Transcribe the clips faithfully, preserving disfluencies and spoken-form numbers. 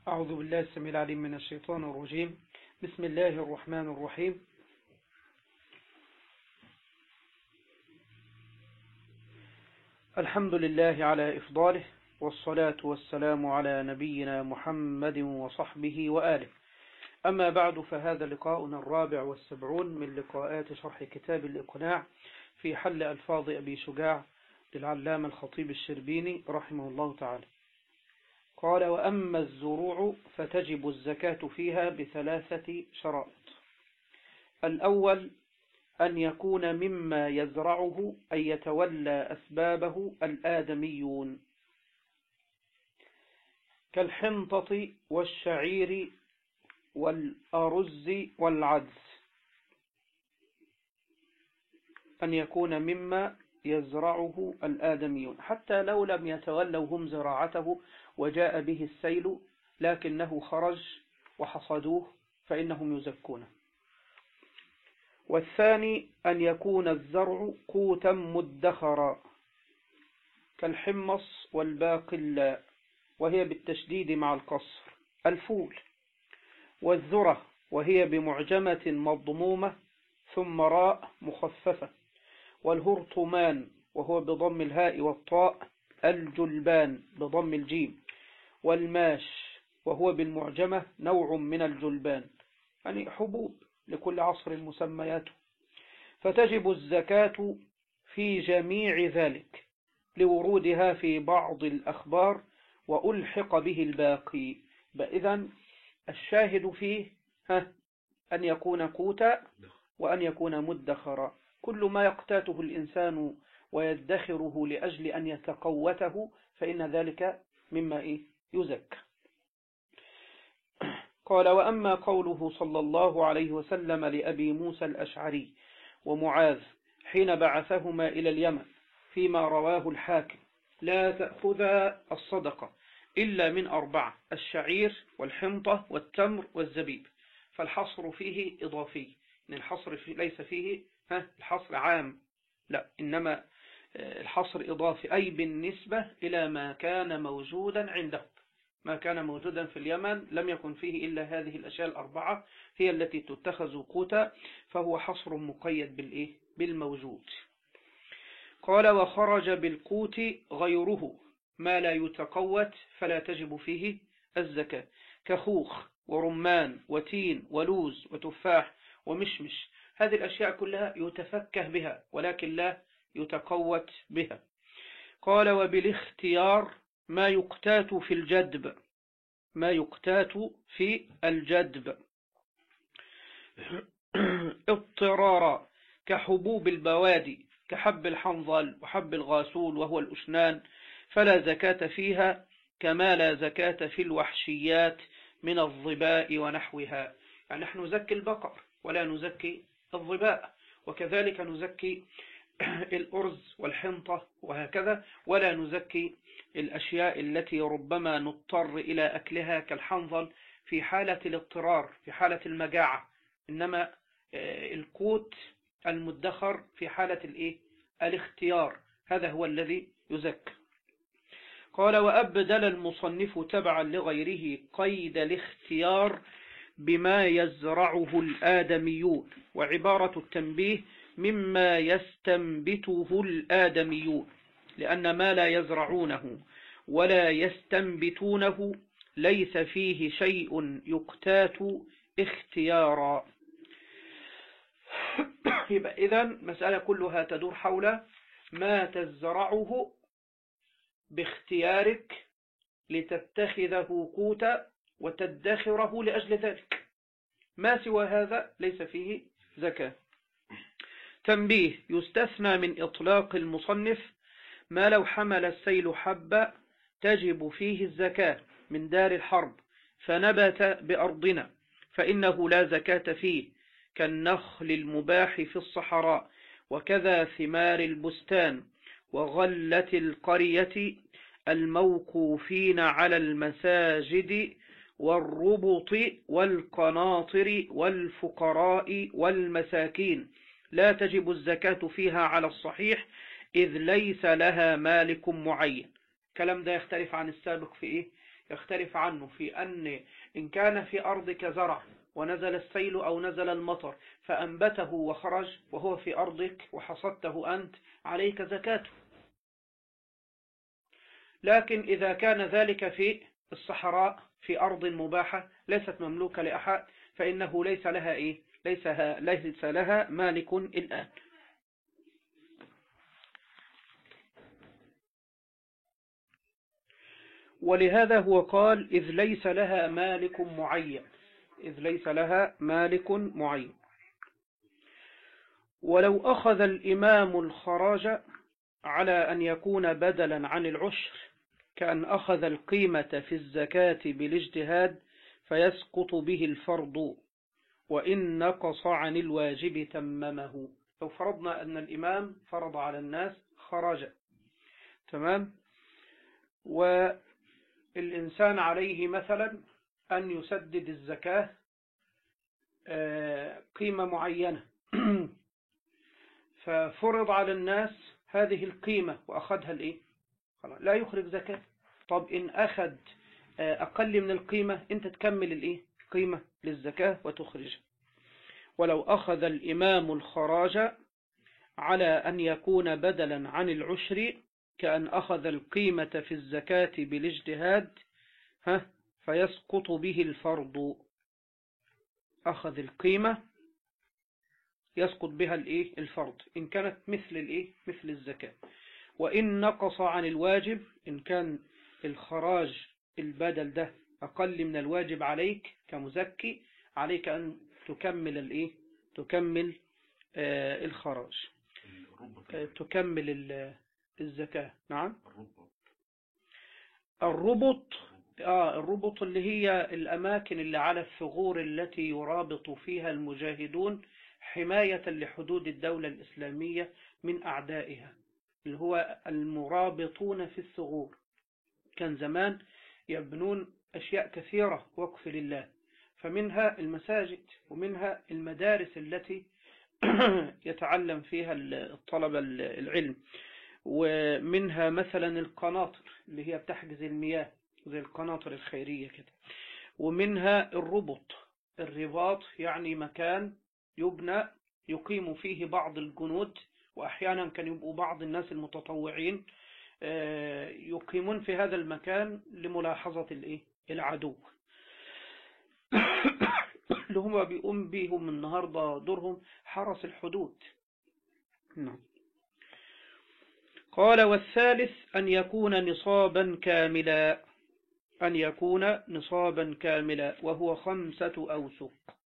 أعوذ بالله السميع العليم من الشيطان الرجيم. بسم الله الرحمن الرحيم. الحمد لله على إفضاله، والصلاة والسلام على نبينا محمد وصحبه وآله. أما بعد، فهذا لقاؤنا الرابع والسبعون من لقاءات شرح كتاب الإقناع في حل ألفاظ أبي شجاع للعلامة الخطيب الشربيني رحمه الله تعالى. قال: وأما الزروع فتجب الزكاة فيها بثلاثة شرائط. الأول أن يكون مما يزرعه أن يتولى أسبابه الآدميون، كالحنطة والشعير والأرز والعدس، أن يكون مما يزرعه الآدميون حتى لو لم يتولوا هم زراعته وجاء به السيل لكنه خرج وحصدوه فإنهم يزكونه. والثاني أن يكون الزرع قوتا مدخرا، كالحمص والباقلاء، وهي بالتشديد مع القصر، الفول، والذرة وهي بمعجمة مضمومة ثم راء مخففة، والهرطمان وهو بضم الهاء والطاء، الجلبان بضم الجيم، والماش وهو بالمعجمة نوع من الجلبان، يعني حبوب لكل عصر مسمياته. فتجب الزكاة في جميع ذلك لورودها في بعض الأخبار وألحق به الباقي. إذن الشاهد فيه ها أن يكون قوتا وأن يكون مدخرا. كل ما يقتاته الإنسان ويدخره لأجل أن يتقوته فإن ذلك مما إيه يزكى. قال: وأما قوله صلى الله عليه وسلم لأبي موسى الأشعري ومعاذ حين بعثهما إلى اليمن فيما رواه الحاكم: لا تأخذا الصدقة إلا من أربعة: الشعير والحنطة والتمر والزبيب. فالحصر فيه إضافي، إن الحصر فيه ليس فيه ها الحصر عام، لا، إنما الحصر إضافي، أي بالنسبة إلى ما كان موجودا عندهم. ما كان موجودا في اليمن لم يكن فيه إلا هذه الأشياء الأربعة هي التي تتخذ قوتا، فهو حصر مقيد بالإيه؟ بالموجود. قال: وخرج بالقوت غيره ما لا يتقوت فلا تجب فيه الزكاة، كخوخ ورمان وتين ولوز وتفاح ومشمش. هذه الأشياء كلها يتفكه بها ولكن لا يتقوت بها. قال: وبالاختيار ما يقتات في الجدب، ما يقتات في الجدب اضطرارا، كحبوب البوادي، كحب الحنظل وحب الغاسول وهو الأشنان، فلا زكاة فيها، كما لا زكاة في الوحشيات من الظباء ونحوها. يعني نحن نزكي البقر ولا نزكي الظباء، وكذلك نزكي الأرز والحنطة وهكذا، ولا نزكي الأشياء التي ربما نضطر إلى أكلها كالحنظل في حالة الاضطرار، في حالة المجاعة، إنما القوت المدخر في حالة الإيه؟ الاختيار، هذا هو الذي يزكى. قال: وأبدل المصنف تبعا لغيره قيد الاختيار بما يزرعه الآدميون، وعبارة التنبيه مما يستنبته الآدميون، لأن ما لا يزرعونه ولا يستنبتونه ليس فيه شيء يقتات اختيارا. يبقى إذن مسألة كلها تدور حول ما تزرعه باختيارك لتتخذه قوتا وتدخره لأجل ذلك، ما سوى هذا ليس فيه زكاة. تنبيه: يستثنى من إطلاق المصنف ما لو حمل السيل حبة تجب فيه الزكاة من دار الحرب فنبت بأرضنا، فإنه لا زكاة فيه، كالنخل المباح في الصحراء، وكذا ثمار البستان وغلة القرية الموقوفين على المساجد والربط والقناطر والفقراء والمساكين، لا تجب الزكاة فيها على الصحيح، إذ ليس لها مالك معين. الكلام ده يختلف عن السابق في إيه؟ يختلف عنه في أن إن كان في أرضك زرع ونزل السيل أو نزل المطر فأنبته وخرج وهو في أرضك وحصدته أنت عليك زكاته. لكن إذا كان ذلك في الصحراء في أرض مباحة ليست مملوكة لأحد فإنه ليس لها إيه؟ ليس, ليس لها مالك الآن. ولهذا هو قال إذ ليس لها مالك معين، إذ ليس لها مالك معين. ولو أخذ الإمام الخراج على أن يكون بدلا عن العشر كأن أخذ القيمة في الزكاة بالاجتهاد فيسقط به الفرض وإن نقص عن الواجب تممه. لو فرضنا أن الإمام فرض على الناس خراجا، تمام، والإنسان عليه مثلا أن يسدد الزكاة قيمة معينة ففرض على الناس هذه القيمة وأخذها الإيه؟ لا يخرج زكاة. طب إن أخذ أقل من القيمة أنت تكمل الإيه؟ قيمة للزكاة وتخرجها. ولو أخذ الإمام الخراج على أن يكون بدلا عن العشر كأن أخذ القيمة في الزكاة بالاجتهاد ها فيسقط به الفرض. أخذ القيمة يسقط بها الإيه؟ الفرض إن كانت مثل الإيه؟ مثل الزكاة. وإن نقص عن الواجب إن كان الخراج البدل ده أقل من الواجب عليك كمزكي عليك أن تكمل الإيه؟ تكمل آه الخراج، آه تكمل الزكاة. نعم. الربط آه الربط اللي هي الأماكن اللي على الثغور التي يرابط فيها المجاهدون حماية لحدود الدولة الإسلامية من أعدائها، اللي هو المرابطون في الثغور. كان زمان يبنون أشياء كثيرة وقف لله، فمنها المساجد ومنها المدارس التي يتعلم فيها الطلبة العلم، ومنها مثلا القناطر اللي هي بتحجز المياه زي القناطر الخيرية كده، ومنها الربط. الرباط يعني مكان يبنى يقيم فيه بعض الجنود، وأحيانا كان يبقوا بعض الناس المتطوعين يقيمون في هذا المكان لملاحظة العدو اللي هم بيقوم بيهم النهاردة دورهم حرس الحدود. نعم. قال والثالث أن يكون نصابا كاملا، أن يكون نصابا كاملا وهو خمسة أوسق.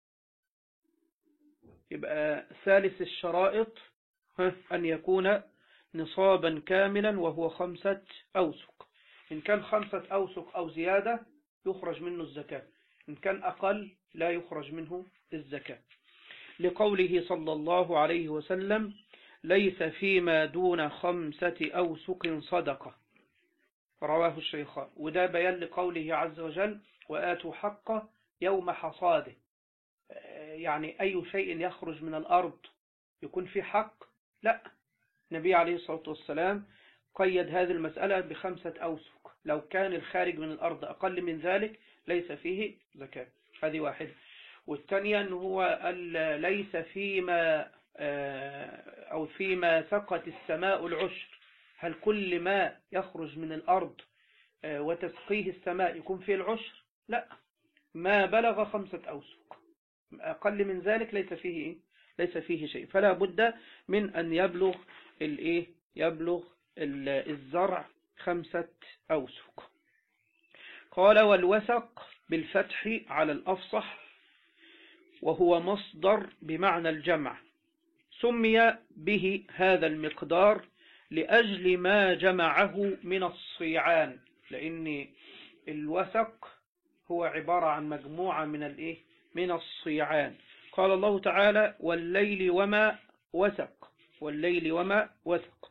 يبقى ثالث الشرائط أن يكون نصابا كاملا وهو خمسة أوسق. إن كان خمسة أوسق أو زيادة يخرج منه الزكاة، إن كان أقل لا يخرج منه الزكاة، لقوله صلى الله عليه وسلم ليس فيما دون خمسة أوسق صدقة، رواه الشيخان. وده بيان لقوله عز وجل وآتوا حقه يوم حصاده، يعني أي شيء يخرج من الأرض يكون في حق؟ لا، النبي عليه الصلاة والسلام قيد هذه المسألة بخمسة أوسق، لو كان الخارج من الأرض أقل من ذلك ليس فيه زكاة. هذه واحدة. والثانية أنه هو ليس فيما أو فيما سقت السماء العشر. هل كل ما يخرج من الأرض وتسقيه السماء يكون فيه العشر؟ لا، ما بلغ خمسة أوسق أقل من ذلك ليس فيه إيه؟ ليس فيه شيء. فلا بد من أن يبلغ الإيه؟ يبلغ الزرع خمسة أوسق. قال والوسق بالفتح على الأفصح وهو مصدر بمعنى الجمع، سمي به هذا المقدار لأجل ما جمعه من الصيعان، لأن الوسق هو عبارة عن مجموعة من الإيه؟ من الصيعان. قال الله تعالى والليل وما وسق، والليل وما وسق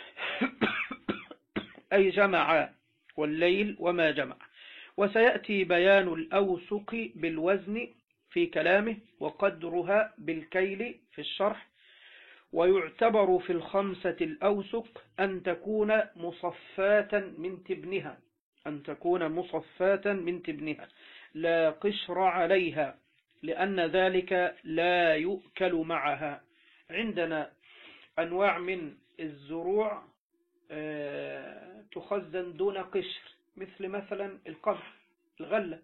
أي جمع، والليل وما جمع. وسيأتي بيان الأوسق بالوزن في كلامه وقدرها بالكيل في الشرح. ويعتبر في الخمسة الأوسق أن تكون مصفاة من تبنها أن تكون مصفاة من تبنها لا قشر عليها، لأن ذلك لا يؤكل معها. عندنا أنواع من الزروع تخزن دون قشر، مثل مثلا القمح، الغلة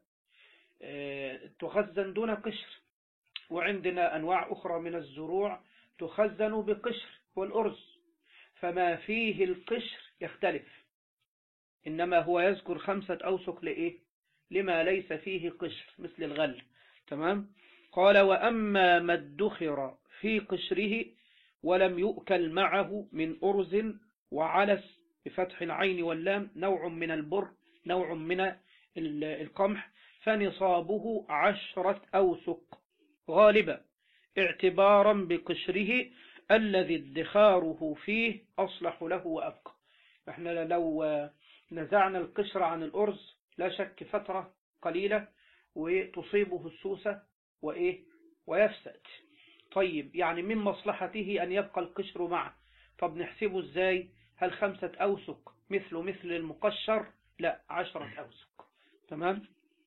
تخزن دون قشر. وعندنا أنواع أخرى من الزروع تخزن بقشر والأرز، فما فيه القشر يختلف، إنما هو يذكر خمسة أوسق لإيه؟ لما ليس فيه قشر مثل الغل. تمام. قال وأما ما ادخر في قشره ولم يؤكل معه من أرز وعلس بفتح العين واللام، نوع من البر نوع من القمح، فنصابه عشرة أوسق غالبا، اعتبارا بقشره الذي ادخاره فيه أصلح له وأبقى. احنا لو نزعنا القشر عن الأرز لا شك فترة قليلة وتصيبه السوسة وإيه ويفسد. طيب يعني من مصلحته أن يبقى القشر معه. طب نحسبه إزاي؟ هل خمسة أوسق مثل مثل المقشر؟ لا، عشرة أوسق. تمام.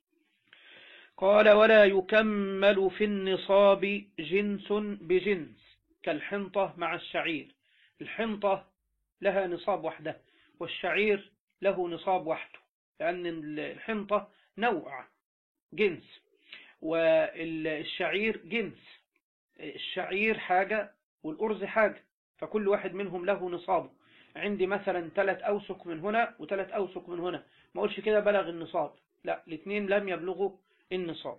قال ولا يكمل في النصاب جنس بجنس كالحنطة مع الشعير. الحنطة لها نصاب وحده والشعير له نصاب وحده، لأن الحنطة نوع جنس والشعير جنس. الشعير حاجة والأرز حاجة، فكل واحد منهم له نصابه. عندي مثلا ثلاث أوسق من هنا وثلاث أوسق من هنا، ما أقولش كده بلغ النصاب، لا، الاثنين لم يبلغوا النصاب.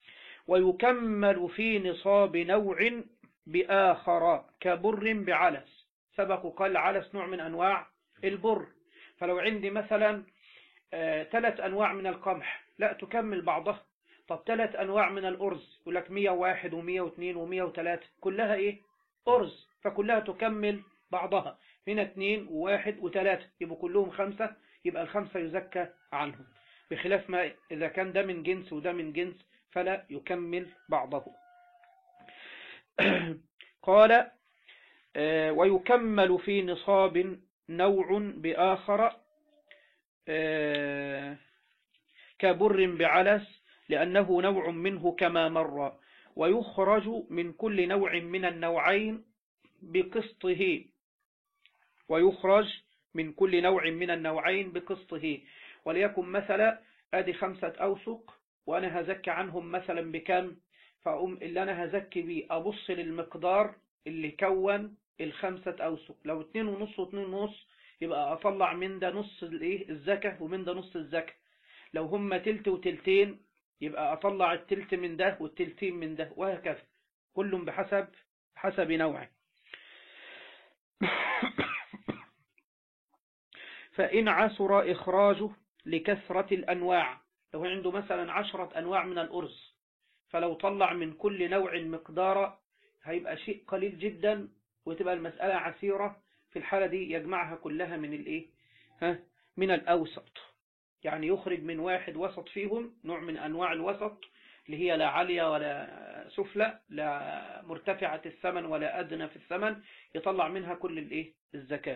ويكمل في نصاب نوع بآخر كبر بعلس. سبق قال علس نوع من أنواع البر، فلو عندي مثلا آه ثلاث أنواع من القمح لا تكمل بعضها. طب ثلاث أنواع من الأرز يقول لك مية وواحد ومية واثنين ومية وثلاثة، كلها إيه؟ أرز، فكلها تكمل بعضها. هنا اثنين وواحد وثلاثة يبقوا كلهم خمسة، يبقى الخمسة يزكى عنهم، بخلاف ما إذا كان ده من جنس وده من جنس فلا يكمل بعضه. قال آه ويكمل في نصاب نوع بآخر آه كبر بعلس، لأنه نوع منه كما مر. ويخرج من كل نوع من النوعين بقسطه ويخرج من كل نوع من النوعين بقسطه. وليكن مثلا ادي خمسة أوسق وأنا هزكي عنهم مثلا بكم، فأقوم اللي أنا هزكي بيه أبص للمقدار اللي كون الخمسة أوسق. لو اتنين ونص واتنين ونص يبقى أطلع من ده نص الايه الزكاة ومن ده نص الزكاة. لو هم تلت وتلتين يبقى أطلع التلت من ده والتلتين من ده، وهكذا كلهم بحسب حسب نوعه. فإن عسر إخراجه لكثرة الأنواع، لو عنده مثلا عشرة أنواع من الأرز، فلو طلع من كل نوع مقدار هيبقى شيء قليل جدا وتبقى المسألة عسيرة. في الحالة دي يجمعها كلها من الإيه؟ ها من الأوسط، يعني يخرج من واحد وسط فيهم، نوع من أنواع الوسط اللي هي لا عالية ولا سفلى، لا مرتفعة الثمن ولا أدنى في الثمن، يطلع منها كل الإيه الزكاة.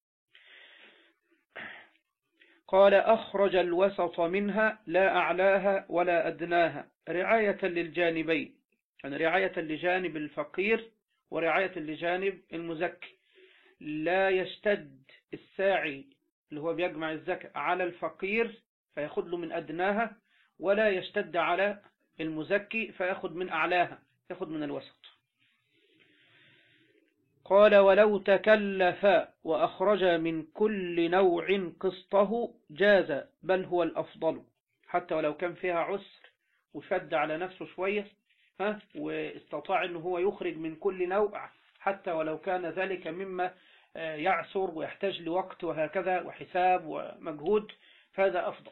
قال أخرج الوسط منها لا أعلاها ولا أدناها رعاية للجانبين، يعني رعاية لجانب الفقير ورعاية لجانب المزكي. لا يشتد الساعي اللي هو بيجمع الزكاة على الفقير فيأخذ له من أدناها، ولا يشتد على المزكي فيأخذ من أعلاها، يأخذ من الوسط. قال ولو تكلف وأخرج من كل نوع قسطه جاز، بل هو الأفضل، حتى ولو كان فيها عسر وشد على نفسه شوية ها واستطاع أنه هو يخرج من كل نوع، حتى ولو كان ذلك مما يعسر ويحتاج لوقت وهكذا وحساب ومجهود، فهذا أفضل.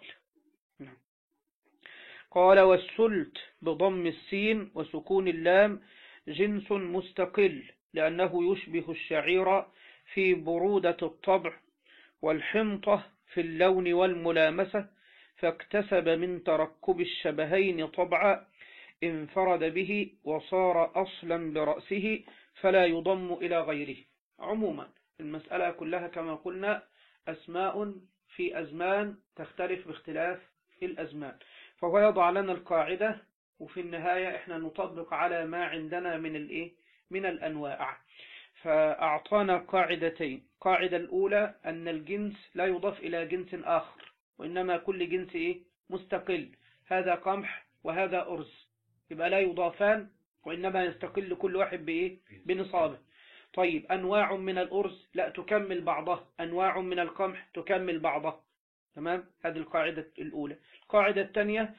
قال والسلت بضم السين وسكون اللام جنس مستقل، لأنه يشبه الشعير في برودة الطبع والحنطة في اللون والملامسة، فاكتسب من تركب الشبهين طبعا انفرد به وصار أصلا برأسه، فلا يضم إلى غيره. عموما المسألة كلها كما قلنا أسماء في أزمان تختلف باختلاف الأزمان، فهو يضع لنا القاعدة وفي النهاية إحنا نطبق على ما عندنا من الإيه من الأنواع. فأعطانا قاعدتين. قاعدة الأولى أن الجنس لا يضاف إلى جنس آخر، وإنما كل جنس إيه مستقل، هذا قمح وهذا أرز، يبقى لا يضافان وإنما يستقل كل واحد بإيه بنصابه. طيب أنواع من الأرز لا تكمل بعضها، أنواع من القمح تكمل بعضها. تمام، هذه القاعدة الأولى. القاعدة الثانية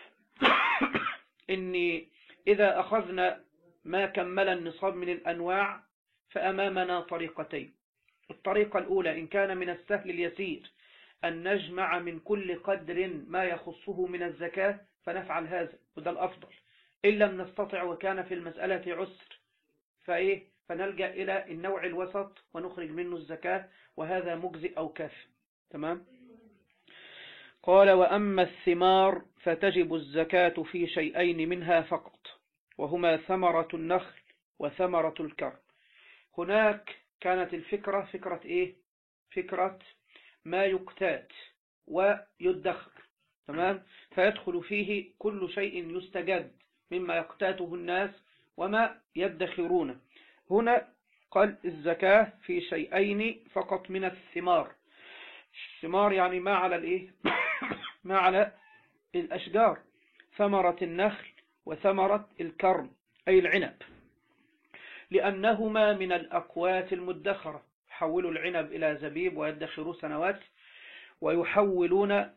إني إذا أخذنا ما كمل النصاب من الأنواع فأمامنا طريقتين. الطريقة الأولى إن كان من السهل اليسير أن نجمع من كل قدر ما يخصه من الزكاة فنفعل هذا، وده الأفضل. إن لم نستطع وكان في المسألة عسر فإيه فنلجأ إلى النوع الوسط ونخرج منه الزكاة، وهذا مجزئ أو كاف. تمام. قال وأما الثمار فتجب الزكاة في شيئين منها فقط، وهما ثمرة النخل وثمرة الكرم. هناك كانت الفكرة فكرة إيه فكرة ما يقتات ويدخر. تمام، فيدخل فيه كل شيء يستجد مما يقتاته الناس وما يدخرونه. هنا قال الزكاة في شيئين فقط من الثمار. الثمار يعني ما على الإيه ما على الأشجار، ثمرة النخل وثمرة الكرم أي العنب، لأنهما من الأقوات المدخرة. يحولوا العنب إلى زبيب ويدخروا سنوات، ويحولون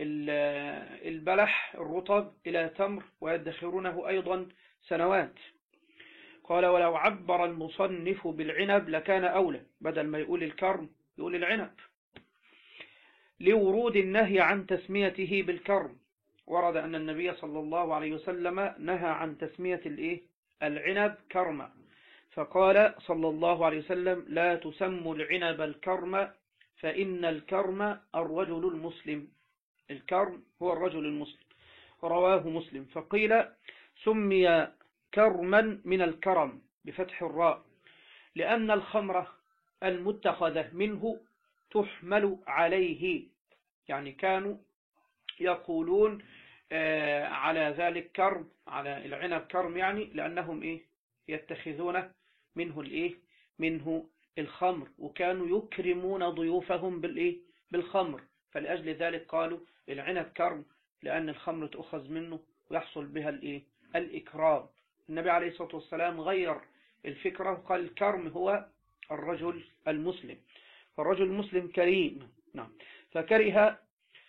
البلح الرطب إلى تمر ويدخرونه أيضا سنوات. قال ولو عبر المصنف بالعنب لكان أولى، بدل ما يقول الكرم يقول العنب، لورود النهي عن تسميته بالكرم. ورد أن النبي صلى الله عليه وسلم نهى عن تسمية الإيه العنب كرما، فقال صلى الله عليه وسلم لا تسموا العنب الكرم فإن الكرم الرجل المسلم. الكرم هو الرجل المسلم، رواه مسلم. فقيل سمي كرما من الكرم بفتح الراء لأن الخمرة المتخذة منه تحمل عليه، يعني كانوا يقولون آه على ذلك كرم، على العنب كرم، يعني لأنهم إيه يتخذون منه الإيه منه الخمر، وكانوا يكرمون ضيوفهم بالإيه بالخمر، فلأجل ذلك قالوا العنب كرم لأن الخمر تأخذ منه ويحصل بها الإيه الإكرام. النبي عليه الصلاة والسلام غير الفكرة وقال الكرم هو الرجل المسلم، فالرجل المسلم كريم. نعم، فكره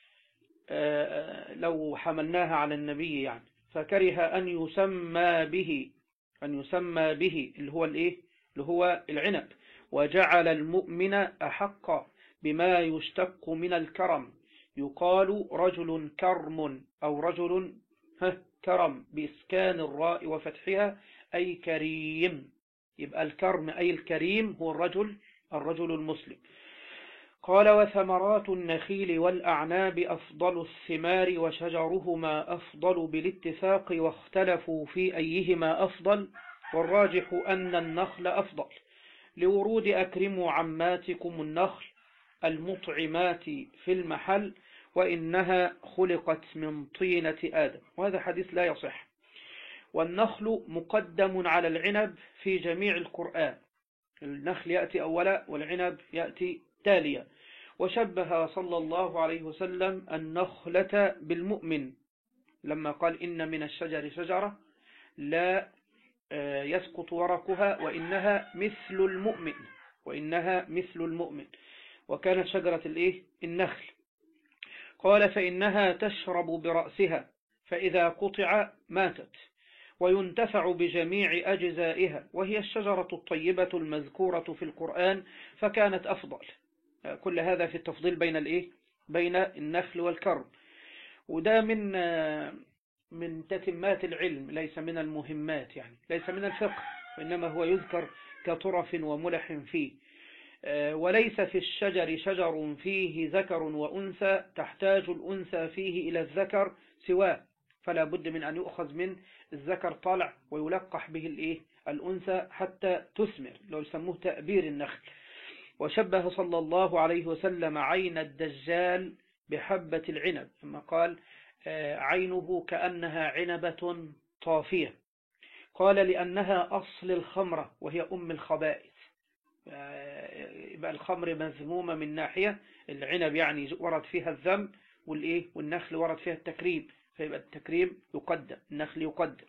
لو حملناها على النبي يعني فكره أن يسمى به أن يسمى به اللي هو الإيه اللي هو العنب، وجعل المؤمن أحق بما يشتق من الكرم، يقال رجل كرم أو رجل كرم بإسكان الراء وفتحها أي كريم. يبقى الكرم أي الكريم هو الرجل الرجل المسلم. قال وثمرات النخيل والأعناب أفضل الثمار وشجرهما أفضل بالاتفاق، واختلفوا في أيهما أفضل، والراجح أن النخل أفضل، لورود أكرموا عماتكم النخل المطعمات في المحل وإنها خلقت من طينة آدم. وهذا حديث لا يصح. والنخل مقدم على العنب في جميع القرآن، النخل يأتي أولا والعنب يأتي تاليا. وشبه صلى الله عليه وسلم النخلة بالمؤمن لما قال إن من الشجر شجرة لا يسقط ورقها وإنها مثل المؤمن وإنها مثل المؤمن وكانت شجرة الإيه النخل. قال فإنها تشرب برأسها فإذا قطع ماتت، وينتفع بجميع أجزائها، وهي الشجرة الطيبة المذكورة في القرآن فكانت أفضل. كل هذا في التفضيل بين الإيه بين النخل والكرم، وده من من تتمات العلم، ليس من المهمات، يعني ليس من الفقه، وإنما هو يذكر كطرف وملح فيه. وليس في الشجر شجر فيه ذكر وأنثى تحتاج الأنثى فيه إلى الذكر سواه، فلا بد من أن يؤخذ من الذكر طالع ويلقح به الإيه الأنثى حتى تثمر، لو يسموه تأبير النخل. وشبه صلى الله عليه وسلم عين الدجال بحبة العنب، ثم قال عينه كأنها عنبة طافية. قال لأنها أصل الخمرة وهي أم الخبائث. يبقى الخمر مذمومة من ناحية، العنب يعني ورد فيها الذم، والإيه والنخل ورد فيها التكريم، فيبقى التكريم يقدم، النخل يقدم.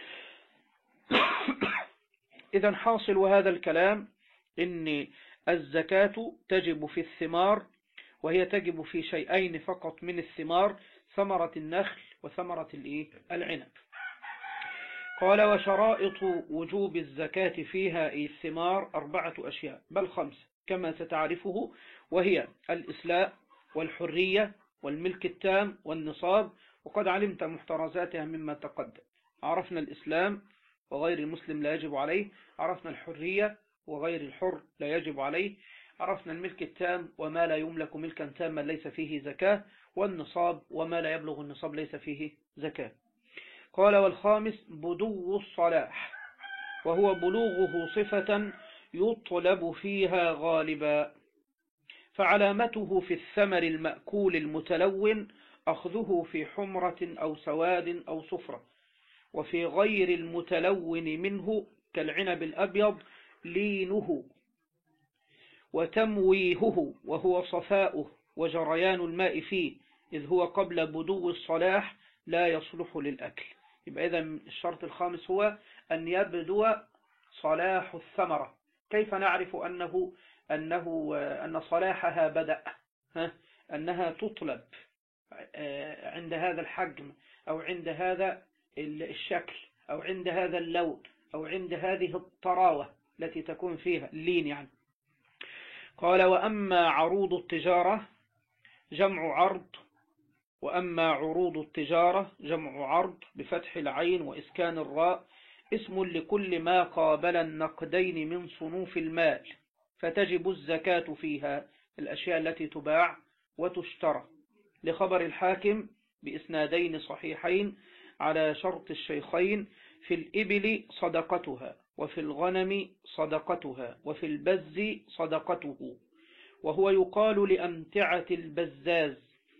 إذا حاصل هذا الكلام إن الزكاة تجب في الثمار، وهي تجب في شيئين فقط من الثمار، ثمرة النخل وثمرة الإيه العنب. قال وشرائط وجوب الزكاة فيها أي الثمار أربعة أشياء بل خمسة كما ستعرفه، وهي الإسلام والحرية والملك التام والنصاب، وقد علمت محترزاتها مما تقدم. عرفنا الإسلام وغير المسلم لا يجب عليه، عرفنا الحرية وغير الحر لا يجب عليه، عرفنا الملك التام وما لا يملك ملكا تاما ليس فيه زكاة، والنصاب وما لا يبلغ النصاب ليس فيه زكاة. قال والخامس بدو الصلاح، وهو بلوغه صفة يطلب فيها غالبا، فعلامته في الثمر المأكول المتلون أخذه في حمرة أو سواد أو صفرة، وفي غير المتلون منه كالعنب الأبيض لينه وتمويهه، وهو صفاؤه وجريان الماء فيه، إذ هو قبل بدو الصلاح لا يصلح للأكل. يبقى إذا الشرط الخامس هو أن يبدو صلاح الثمرة. كيف نعرف أنه أنه أن صلاحها بدأ؟ ها؟ أنها تطلب عند هذا الحجم أو عند هذا الشكل أو عند هذا اللون أو عند هذه الطراوة التي تكون فيها اللين يعني. قال وأما عروض التجارة جمع عرض، وأما عروض التجارة جمع عرض بفتح العين وإسكان الراء، اسم لكل ما قابل النقدين من صنوف المال، فتجب الزكاة فيها الأشياء التي تباع وتشترى، لخبر الحاكم بإسنادين صحيحين على شرط الشيخين: في الإبل صدقتها، وفي الغنم صدقتها، وفي البز صدقته. وهو يقال لأمتعة البزاز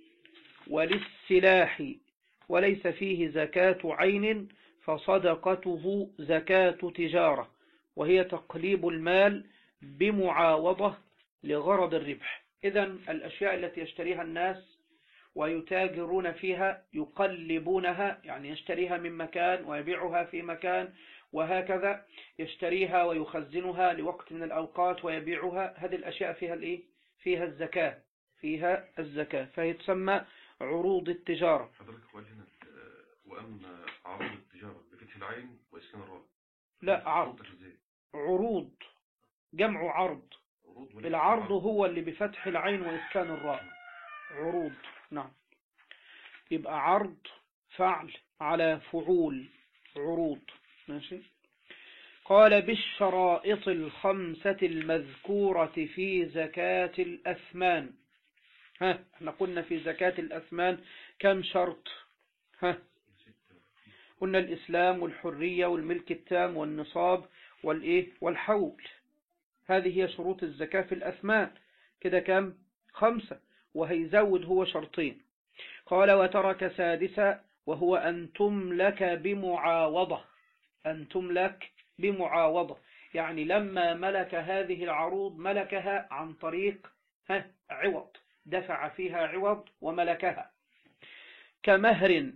وللسلاح، وليس فيه زكاة عين، فصدقته زكاة تجارة، وهي تقليب المال بمعاوضة لغرض الربح. إذن الأشياء التي يشتريها الناس ويتاجرون فيها يقلبونها، يعني يشتريها من مكان ويبيعها في مكان، وهكذا يشتريها ويخزنها لوقت من الأوقات ويبيعها. هذه الأشياء فيها الإيه؟ فيها الزكاة، فيها الزكاة، فهي تسمى عروض التجارة. حضرتك قال هنا وأما عروض التجارة بفتح العين وإسكان الراء. لا، عرض، عروض جمع عرض. العرض هو اللي بفتح العين وإسكان الراء، عروض. نعم، يبقى عرض فعل على فعول، عروض. ماشي. قال بالشرائط الخمسة المذكورة في زكاة الأثمان. ها احنا قلنا في زكاة الأثمان كم شرط؟ ها قلنا الإسلام والحرية والملك التام والنصاب والإيه والحول. هذه هي شروط الزكاة في الأثمان. كده كم؟ خمسة، وهيزود هو شرطين. قال وترك سادسا، وهو أن تملك بمعاوضة. أن تملك بمعاوضة، يعني لما ملك هذه العروض ملكها عن طريق ها عوض، دفع فيها عوض وملكها، كمهر.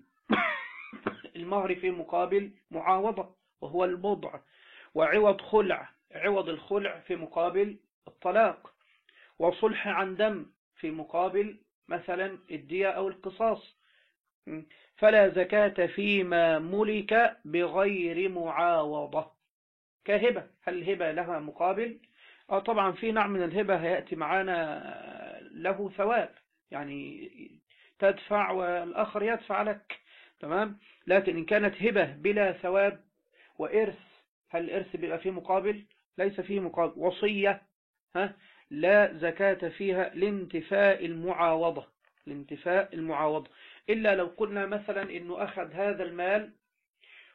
المهر في مقابل معاوضة وهو البضع، وعوض خلع، عوض الخلع في مقابل الطلاق، وصلح عن دم في مقابل مثلا الدية أو القصاص. فلا زكاة فيما ملك بغير معاوضة. كهبة، هل الهبة لها مقابل؟ آه طبعا في نوع من الهبة هيأتي معانا له ثواب، يعني تدفع والآخر يدفع لك، تمام. لكن إن كانت هبة بلا ثواب وإرث، هل الإرث بيبقى فيه مقابل؟ ليس فيه مقابل. وصية ها لا زكاة فيها لانتفاء المعاوضة، لانتفاء المعاوضة، إلا لو قلنا مثلا إنه أخذ هذا المال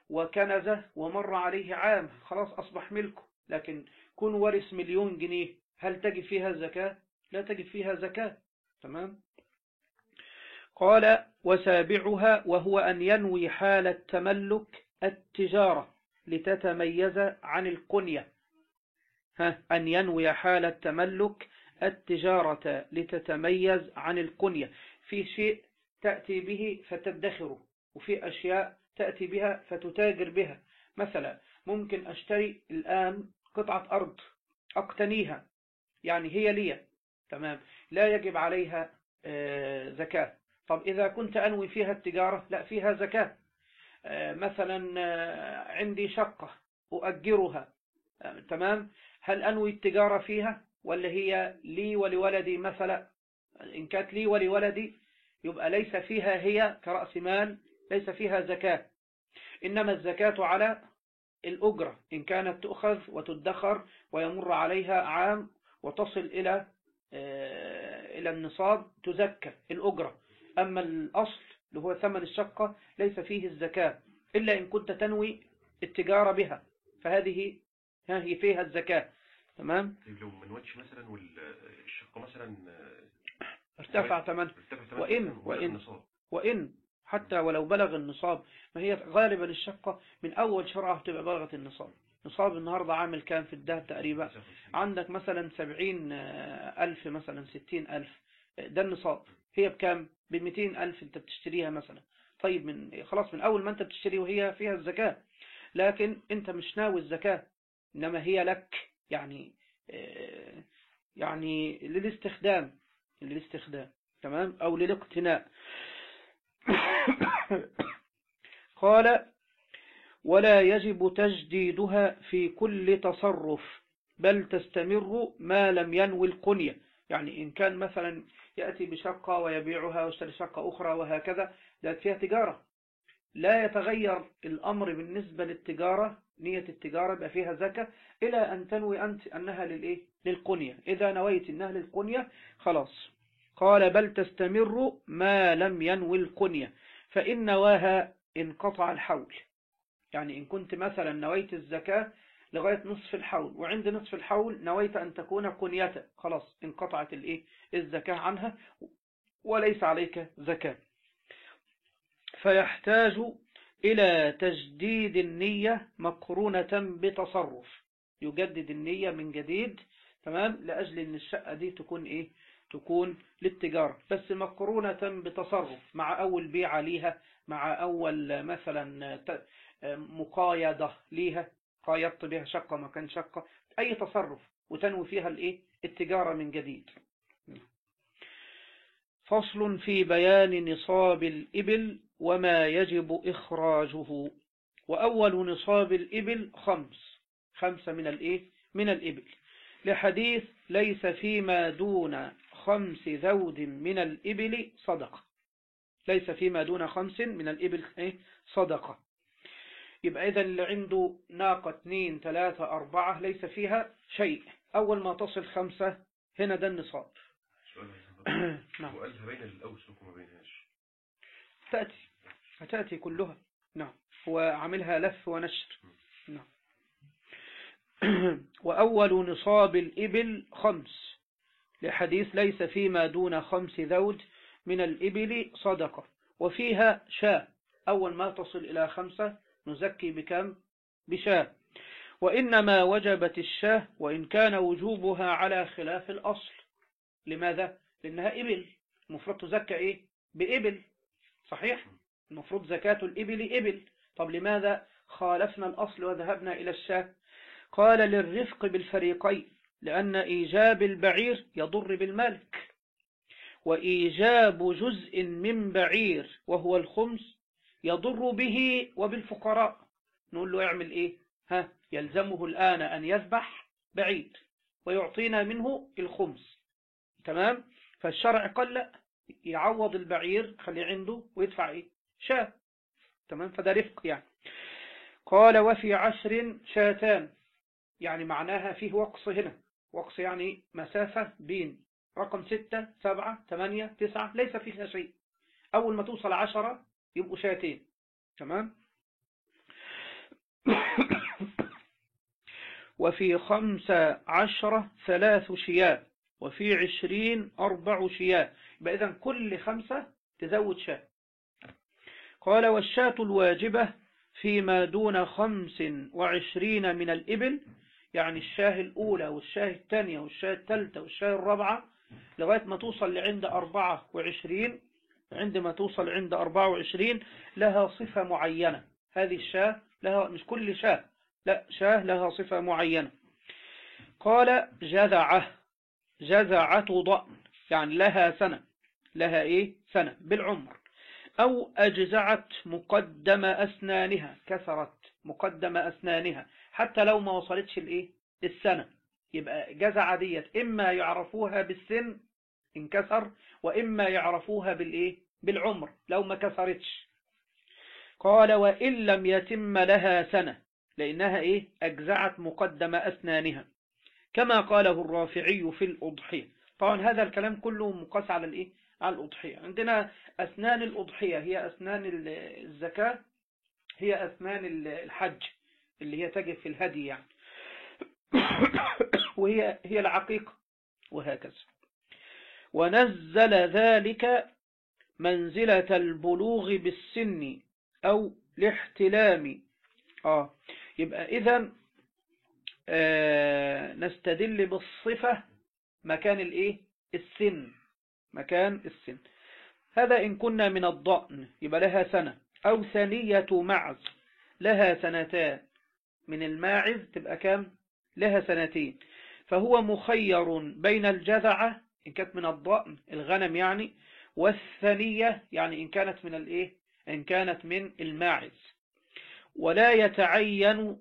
وكنزه ومر عليه عام خلاص أصبح ملكه، لكن كون ورث مليون جنيه هل تجب فيها زكاة؟ لا تجب فيها زكاة. تمام. قال وسابعها وهو أن ينوي حال التملك التجارة لتتميز عن القنية. ها أن ينوي حال التملك التجارة لتتميز عن القنية. في شيء تأتي به فتدخره، وفي أشياء تأتي بها فتتاجر بها. مثلا ممكن أشتري الآن قطعة أرض أقتنيها، يعني هي لي، تمام، لا يجب عليها آه زكاة. طب إذا كنت أنوي فيها التجارة لا فيها زكاة. آه مثلا آه عندي شقة أؤجرها، آه تمام، هل أنوي التجارة فيها ولا هي لي ولولدي مثلا؟ إن كانت لي ولولدي يبقى ليس فيها هي كرأس مال، ليس فيها زكاة. إنما الزكاة على الأجرة إن كانت تؤخذ وتدخر ويمر عليها عام وتصل إلى إلى النصاب تزكى الأجرة. أما الأصل اللي هو ثمن الشقة ليس فيه الزكاة إلا إن كنت تنوي التجارة بها، فهذه ها هي فيها الزكاة. تمام. لو ما نوتش مثلا والشقة مثلا ارتفع ثمنها، وإن وإن وإن حتى ولو بلغ النصاب، ما هي غالبا الشقة من أول شرعة تبقى بلغت النصاب. نصاب النهاردة عامل كام في الذهب تقريبا؟ عندك مثلا سبعين ألف، مثلا ستين ألف، ده النصاب. هي بكام؟ بمئتين ألف انت بتشتريها مثلا. طيب من خلاص من أول ما انت بتشتري وهي فيها الزكاة، لكن انت مش ناوي الزكاة، إنما هي لك، يعني يعني للاستخدام للاستخدام تمام، أو للاقتناء. قال ولا يجب تجديدها في كل تصرف، بل تستمر ما لم ينوي القنية. يعني إن كان مثلا يأتي بشقة ويبيعها ويشتري شقة أخرى وهكذا، ذات فيها تجارة، لا يتغير الأمر بالنسبة للتجارة، نية التجارة بقى فيها زكاة إلى أن تنوي أنت أنها للإيه؟ للقنية. إذا نويت أنها للقنية خلاص. قال بل تستمر ما لم ينوي القنية، فإن نواها انقطع الحول. يعني إن كنت مثلا نويت الزكاة لغاية نصف الحول، وعند نصف الحول نويت أن تكون قنية، خلاص انقطعت الإيه؟ الزكاة عنها وليس عليك زكاة. فيحتاج إلى تجديد النية مقرونة بتصرف، يجدد النية من جديد، تمام، لأجل أن الشقة دي تكون إيه؟ تكون للتجارة، بس مقرونة بتصرف، مع أول بيعة ليها، مع أول مثلا مقايدة ليها، قايدت بها شقة مكان شقة، أي تصرف وتنوي فيها الإيه؟ التجارة من جديد. فصل في بيان نصاب الإبل وما يجب إخراجه. وأول نصاب الإبل خمس خمسة من الإيه؟ من الإبل، لحديث ليس فيما دون خمس ذود من الإبل صدقة. ليس فيما دون خمس من الإبل إيه؟ صدقة. يبقى إذا اللي عنده ناقة اثنين ثلاثة أربعة ليس فيها شيء، أول ما تصل خمسة هنا ده النصاب. نعم. وقالها بين الأوسق وما بينهاش تأتي هتأتي كلها. نعم، هو عاملها لف ونشر. نعم. وأول نصاب الإبل خمس، لحديث ليس فيما دون خمس ذود من الإبل صدقة. وفيها شاة، أول ما تصل إلى خمسة نزكي بكم؟ بشاة. وإنما وجبت الشاة وإن كان وجوبها على خلاف الأصل. لماذا؟ لأنها إبل، المفروض تزكى إيه؟ بإبل، صحيح؟ المفروض زكاة الإبل إبل. طب لماذا خالفنا الأصل وذهبنا إلى الشاة؟ قال للرفق بالفريقين، لأن إيجاب البعير يضر بالمالك، وإيجاب جزء من بعير وهو الخمس يضر به وبالفقراء. نقول له اعمل إيه؟ ها، يلزمه الآن أن يذبح بعيد ويعطينا منه الخمس، تمام؟ فالشرع قال لا، يعوض البعير خلي عنده ويدفع إيه؟ شاة، تمام؟ فده رفق يعني. قال وفي عشر شاتان، يعني معناها فيه وقص هنا، وقص يعني مسافة بين رقم ستة سبعة ثمانية تسعة ليس فيها شيء، أول ما توصل عشرة يبقوا شاتين، تمام؟ وفي خمس عشرة ثلاث شياه، وفي عشرين أربع شياه. يبقى إذن كل خمسة تزود شاة. قال والشاة الواجبة فيما دون خمس وعشرين من الإبل، يعني الشاه الأولى والشاه الثانية والشاه الثالثة والشاه الرابعة لغاية ما توصل لعند أربعة وعشرين. عندما توصل عند أربعة وعشرين لها صفة معينة. هذه الشاه لها، مش كل شاه، لا، شاه لها صفة معينة. قال جذعة، جذعة ضأن، يعني لها سنة، لها إيه؟ سنة بالعمر. أو أجزعت مقدم أسنانها، كسرت مقدم أسنانها حتى لو ما وصلتش الإيه؟ السنة. يبقى جزعة ديت إما يعرفوها بالسن انكسر، وإما يعرفوها بالإيه؟ بالعمر لو ما كسرتش. قال وإن لم يتم لها سنة، لأنها إيه؟ أجزعت مقدم أسنانها، كما قاله الرافعي في الأضحية. طبعا هذا الكلام كله مقاس على الإيه؟ على الأضحية. عندنا أسنان الأضحية هي أسنان الزكاة، هي أسنان الحج اللي هي تجب في الهدي يعني وهي هي العقيقة، وهكذا. ونزل ذلك منزلة البلوغ بالسن أو الاحتلام. آه يبقى إذن آه نستدل بالصفة مكان الإيه؟ السن، مكان السن. هذا إن كنا من الضأن يبقى لها سنة، أو ثانية معز لها سنتان. من الماعز تبقى كام؟ لها سنتين. فهو مخير بين الجذعة إن كانت من الضأن الغنم يعني، والثانية يعني إن كانت من الإيه؟ إن كانت من الماعز. ولا يتعين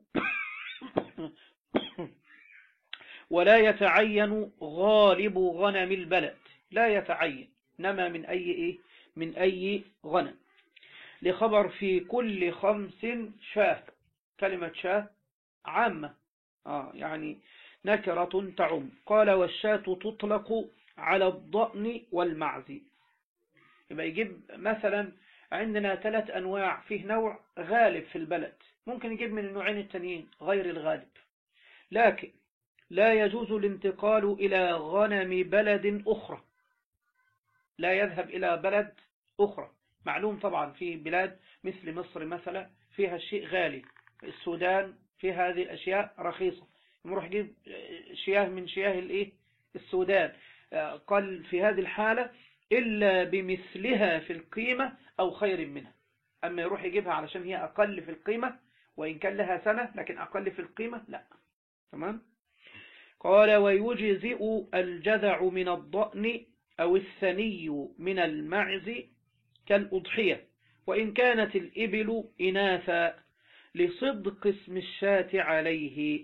ولا يتعين غالب غنم البلد، لا يتعين، نما من أي إيه؟ من أي غنم. لخبر في كل خمس شاه، كلمة شاه عامة، آه يعني نكرة تعم. قال والشاة تطلق على الضأن والمعز. يبقى يجيب مثلا عندنا ثلاث أنواع، فيه نوع غالب في البلد، ممكن يجيب من النوعين التانيين غير الغالب، لكن لا يجوز الانتقال إلى غنم بلد أخرى، لا يذهب إلى بلد أخرى. معلوم طبعا في بلاد مثل مصر مثلا فيها الشيء غالي، السودان في هذه الأشياء رخيصة، نروح نجيب شياه من شياه الإيه؟ السودان. قال في هذه الحالة إلا بمثلها في القيمة أو خير منها. أما يروح يجيبها علشان هي أقل في القيمة وإن كان لها سنة لكن أقل في القيمة، لا. تمام. قال ويجزئ الجذع من الضأن أو الثني من المعز كالأضحية، وإن كانت الإبل إناثا لصدق اسم الشاة عليه.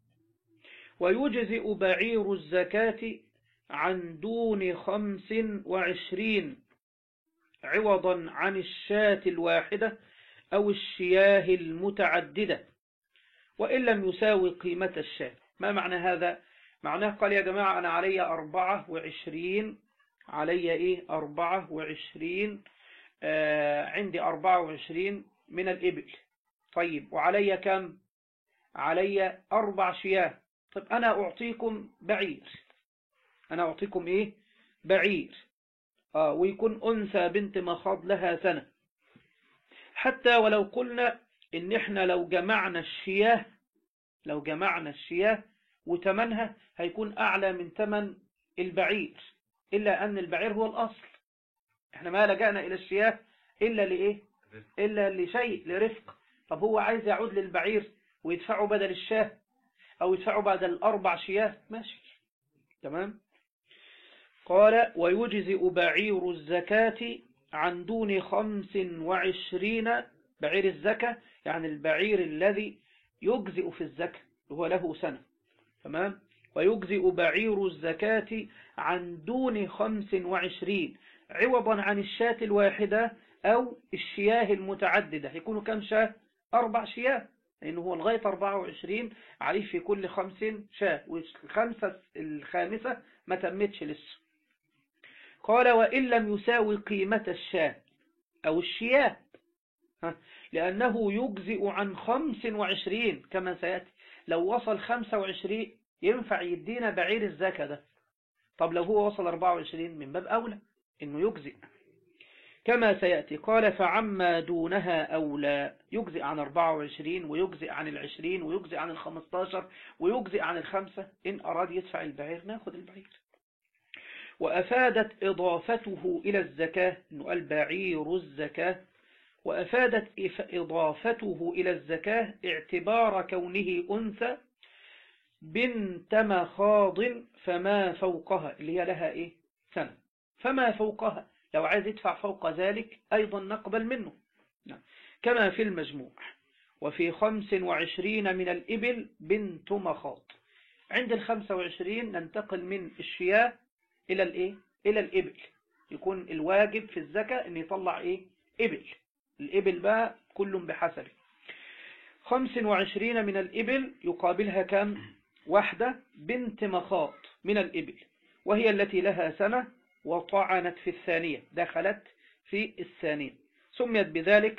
ويجزئ بعير الزكاة عن دون خمس وعشرين عوضا عن الشاة الواحدة أو الشياه المتعددة، وإن لم يساوي قيمة الشاة. ما معنى هذا؟ معناه قال يا جماعة أنا علي أربعة وعشرين، علي إيه؟ أربعة وعشرين، آه عندي أربعة وعشرين من الإبل. طيب وعلي كم؟ علي أربع شياه. طيب أنا أعطيكم بعير، أنا أعطيكم إيه؟ بعير، آه ويكون أنثى بنت مخاض لها سنة. حتى ولو قلنا إن إحنا لو جمعنا الشياه، لو جمعنا الشياه وتمنها هيكون أعلى من تمن البعير، إلا أن البعير هو الأصل. إحنا ما لجأنا إلى الشياه إلا لإيه؟ إلا لشيء، لرفق. طب هو عايز يعود للبعير ويدفعه بدل الشاه أو يدفعه بدل الأربع شياه، ماشي. تمام. قال ويجزئ بعير الزكاة عن دون خمس وعشرين، بعير الزكاة يعني البعير الذي يجزئ في الزكاة هو له سنة. تمام. ويجزئ بعير الزكاة عن دون خمس وعشرين عوضا عن الشاة الواحدة أو الشياه المتعددة. يكونوا كم شاة؟ أربع شياه، لأنه هو لغاية أربعة وعشرين عليه في كل خمس شاة، والخمسة الخامسة ما تمتش لسه. قال وإن لم يساوي قيمة الشاة أو الشياه، لأنه يجزئ عن خمس وعشرين كما سيأتي. لو وصل خمسة وعشرين ينفع يدينا بعير الزكاة ده. طب لو هو وصل أربعة وعشرين من باب أولى إنه يجزئ كما سيأتي. قال فعما دونها أولى، يجزئ عن أربعة وعشرين ويجزئ عن العشرين ويجزئ عن الخمستاشر ويجزئ عن الخمسة. إن أراد يدفع البعير ناخد البعير. وأفادت إضافته إلى الزكاة، إنه البعير الزكاة، وأفادت إضافته إلى الزكاة اعتبار كونه أنثى بنت مخاض فما فوقها، اللي هي لها إيه؟ سنة، فما فوقها لو عايز يدفع فوق ذلك أيضا نقبل منه. كما في المجموع. وفي خمس وعشرين من الإبل بنت مخاض. عند الخمسة وعشرين ننتقل من الشياه إلى الإيه؟ إلى الإبل. يكون الواجب في الزكاة أن يطلع إيه؟ إبل. الإبل بقى كل بحسبه. خمس وعشرين من الإبل يقابلها كم؟ واحدة بنت مخاض من الإبل، وهي التي لها سنة وطعنت في الثانية، دخلت في الثانية. سميت بذلك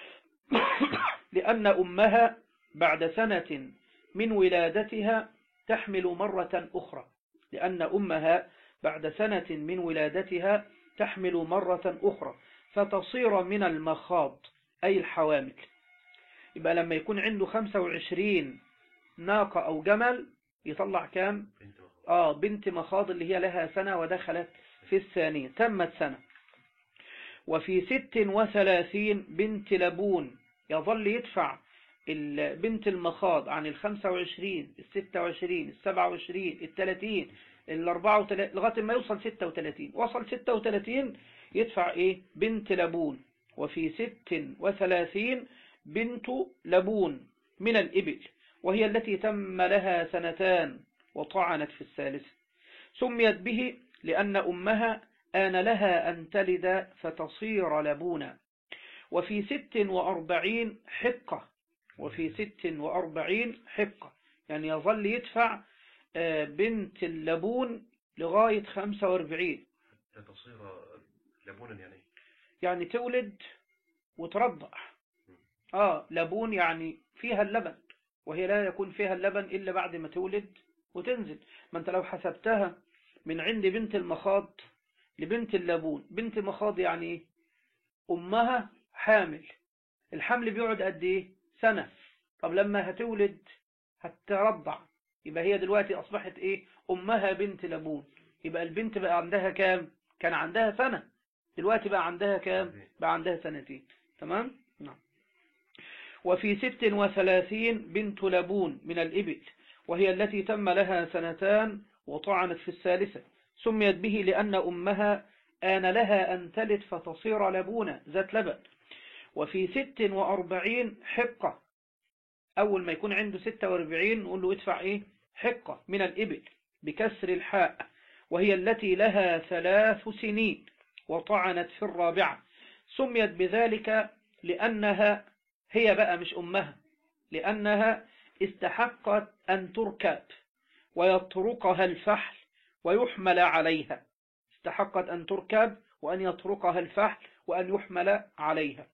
لأن أمها بعد سنة من ولادتها تحمل مرة أخرى، لأن أمها بعد سنة من ولادتها تحمل مرة أخرى فتصير من المخاض أي الحوامل. يبقى لما يكون عنده خمسة وعشرين ناقة أو جمل يطلع كام؟ آه بنت مخاض اللي هي لها سنة ودخلت في الثانية، تمت سنة. وفي ست وثلاثين بنت لبون، يظل يدفع بنت المخاض عن الخمسة وعشرين الستة وعشرين السبعة وعشرين الثلاثين الأربعة وثلاثين لغاية ما يوصل ستة وثلاثين. وصل ستة وثلاثين يدفع إيه؟ بنت لبون. وفي ست وثلاثين بنت لبون من الإبل، وهي التي تم لها سنتان وطعنت في الثالثة. سميت به لأن أمها آن لها أن تلد فتصير لبونا. وفي ست وأربعين حقة، وفي ست وأربعين حقة يعني يظل يدفع بنت اللبون لغاية خمسة وأربعين. تصير لبونا يعني يعني تولد وترضع. آه لبون يعني فيها اللبن، وهي لا يكون فيها اللبن إلا بعد ما تولد وتنزل. ما أنت لو حسبتها من عند بنت المخاض لبنت اللبون، بنت مخاض يعني أمها حامل، الحمل بيقعد قد إيه؟ سنة. طب لما هتولد هترضع، يبقى هي دلوقتي أصبحت إيه؟ أمها بنت لبون. يبقى البنت بقى عندها كام؟ كان عندها سنة، دلوقتي بقى عندها كام؟ بقى عندها سنتين. تمام؟ نعم. وفي ست وثلاثين بنت لبون من الإبل، وهي التي تم لها سنتان وطعنت في الثالثة. سميت به لأن أمها آن لها أن تلد فتصير لبونة ذات لبن. وفي ست وأربعين حقة، أول ما يكون عنده ستة وأربعين نقول له ادفع إيه؟ حقة من الإبل بكسر الحاء، وهي التي لها ثلاث سنين وطعنت في الرابعة. سميت بذلك لأنها هي بقى مش أمها، لأنها استحقت أن تركب ويطرقها الفحل ويحمل عليها. استحقت أن تركب وأن يطرقها الفحل وأن يحمل عليها.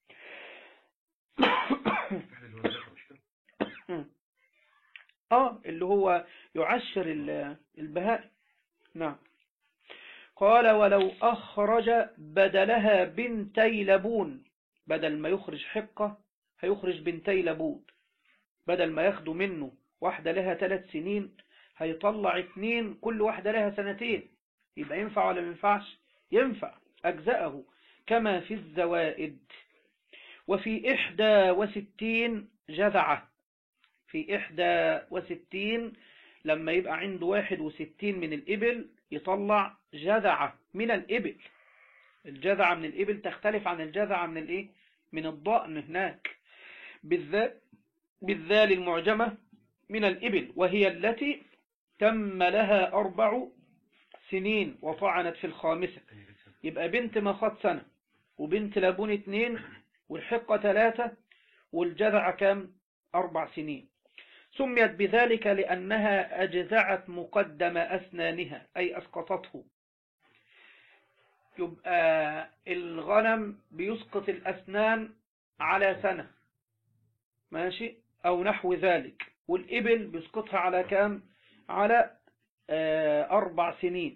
آه اللي هو يعشر البهائم. نعم. قال ولو أخرج بدلها بنتي لبون، بدل ما يخرج حقة هيخرج بنتي لبون، بدل ما ياخدوا منه واحدة لها ثلاث سنين هيطلع اثنين كل واحدة لها سنتين. يبقى ينفع ولا ما ينفعش؟ ينفع، أجزأه كما في الزوائد. وفي إحدى وستين جذعة، في إحدى وستين لما يبقى عنده واحد وستين من الإبل يطلع جذعة من الإبل. الجذعة من الإبل تختلف عن الجذعة من الإيه؟ من الضأن هناك. بالذال بالذال المعجمة من الإبل، وهي التي تم لها أربع سنين وطعنت في الخامسة. يبقى بنت مخاض سنة، وبنت لبون اثنين، والحقة ثلاثة، والجذع كم؟ أربع سنين. سميت بذلك لأنها أجزعت مقدم أسنانها أي أسقطته. يبقى الغنم بيسقط الأسنان على سنة، ماشي، أو نحو ذلك، والإبل بيسقطها على كام؟ على آه أربع سنين.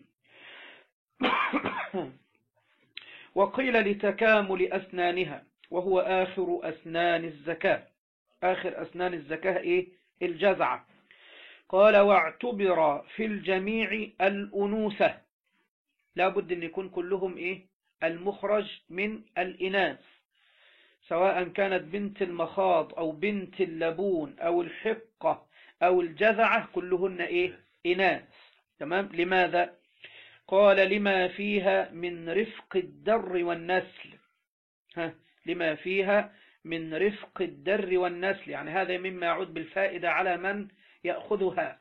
وقيل لتكامل أسنانها، وهو آخر أسنان الزكاة. آخر أسنان الزكاة إيه؟ الجزعة. قال واعتبر في الجميع الأنوثة، لابد أن يكون كلهم إيه؟ المخرج من الإناث، سواء كانت بنت المخاض أو بنت اللبون أو الحقة أو الجذعة، كلهن إيه؟ إناث. تمام. لماذا؟ قال لما فيها من رفق الدر والنسل. ها، لما فيها من رفق الدر والنسل، يعني هذا مما يعود بالفائدة على من يأخذها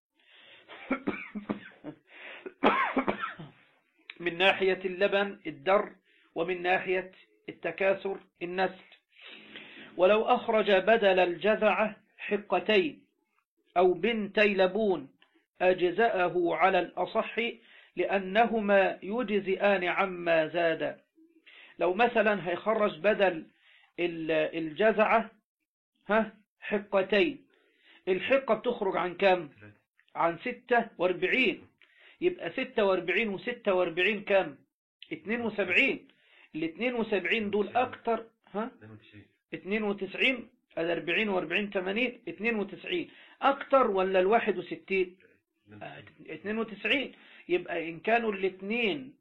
من ناحية اللبن الدر، ومن ناحية التكاثر النسل. ولو أخرج بدل الجذعة حقتين أو بنتي لبون أجزأه على الأصح، لأنهما يجزئان عما زاد. لو مثلا هيخرج بدل الجزعة ها حقتين، الحقة بتخرج عن كام؟ عن ستة واربعين، يبقى ستة واربعين وستة واربعين كام؟ اتنين وسبعين. الاتنين وسبعين دول أكتر، ها اتنين وتسعين، الاربعين واربعين تمانين، اتنين وتسعين أكتر ولا الواحد وستين؟ اتنين وتسعين. يبقى إن كانوا الاثنين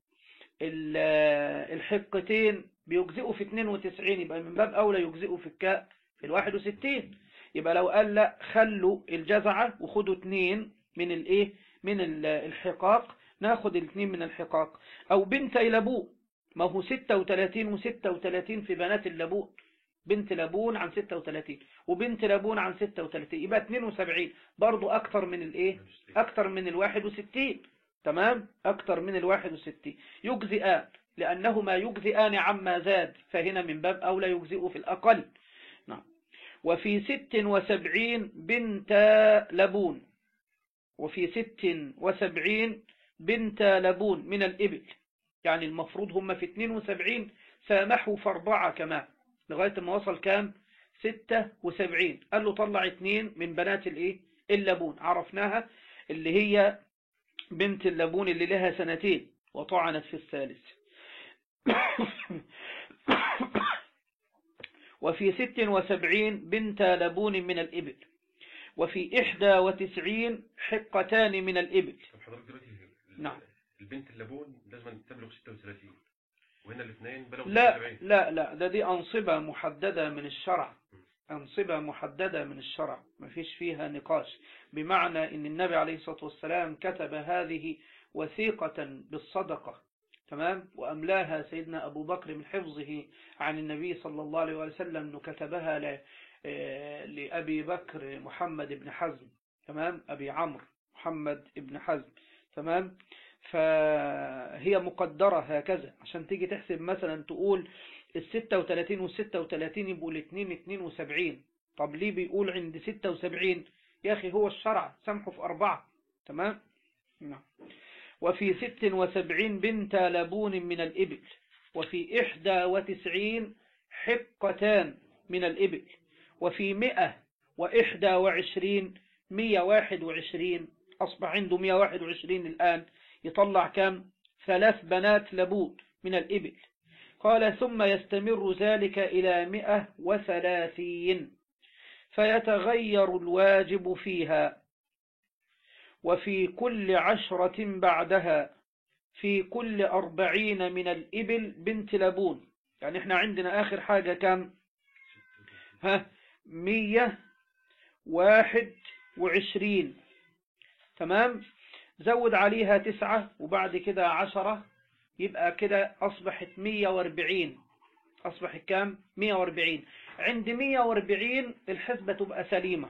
الحقتين بيجزئوا في اتنين وتسعين، يبقى من باب أولى يجزئوا في الكاء في الواحد وستين. يبقى لو قال لا خلوا الجزعة وخدوا اتنين من الايه من الحقاق، ناخد الاثنين من الحقاق. أو بنتي لبون، ما هو ستة وتلاتين وستة وتلاتين في بنات اللبون، بنت لبون عن ستة وتلاتين وبنت لبون عن ستة وتلاتين، يبقى اتنين وسبعين برضو أكتر من الايه أكتر من الواحد وستين. تمام. أكتر من الواحد وستين يجزئان، لأنهما يجزئان عما زاد، فهنا من باب أولى يجزئوا في الأقل. نعم. وفي ست وسبعين بنت لبون، وفي ست وسبعين بنت لبون من الإبل، يعني المفروض هم في اتنين وسبعين سامحوا في أربعة كمان لغاية ما وصل كام؟ ستة وسبعين. قال له طلع اتنين من بنات الايه اللبون، عرفناها اللي هي بنت اللبون اللي لها سنتين وطعنت في الثالث. وفي ست وسبعين بنت لبون من الإبل، وفي إحدى وتسعين حقتان من الإبل. نعم. البنت اللبون لازم تبلغ ستة وثلاثين، وهنا الاثنين بلغوا لا لا لا ده دي أنصبة محددة من الشرع، أنصبة محددة من الشرع ما فيش فيها نقاش، بمعنى أن النبي عليه الصلاة والسلام كتب هذه وثيقة بالصدقة. تمام. وأملاها سيدنا أبو بكر من حفظه عن النبي صلى الله عليه وسلم، أنه كتبها لأبي بكر محمد بن حزم. تمام. أبي عمرو محمد بن حزم. تمام. فهي مقدرة هكذا، عشان تيجي تحسب مثلا تقول الستة وتلاتين والستة وتلاتين يبقوا الاثنين اتنين وسبعين. طب ليه بيقول عند ستة وسبعين؟ يا أخي هو الشرع سمحه في أربعة. تمام. نعم. وفي ست وسبعين بنت لبون من الإبل، وفي إحدى وتسعين حقتان من الإبل، وفي مئة وإحدى وعشرين مية واحد وعشرين، أصبح عنده مية واحد وعشرين الآن، يطلع كم؟ ثلاث بنات لبون من الإبل. قال ثم يستمر ذلك إلى مئة وثلاثين، فيتغير الواجب فيها. وفي كل عشرة بعدها في كل أربعين من الإبل بنت لبون، يعني احنا عندنا آخر حاجة كم؟ ها مية واحد وعشرين. تمام. زود عليها تسعة وبعد كده عشرة، يبقى كده أصبحت مية واربعين. أصبحت كام؟ مية واربعين. عند مية واربعين الحسبة تبقى سليمة.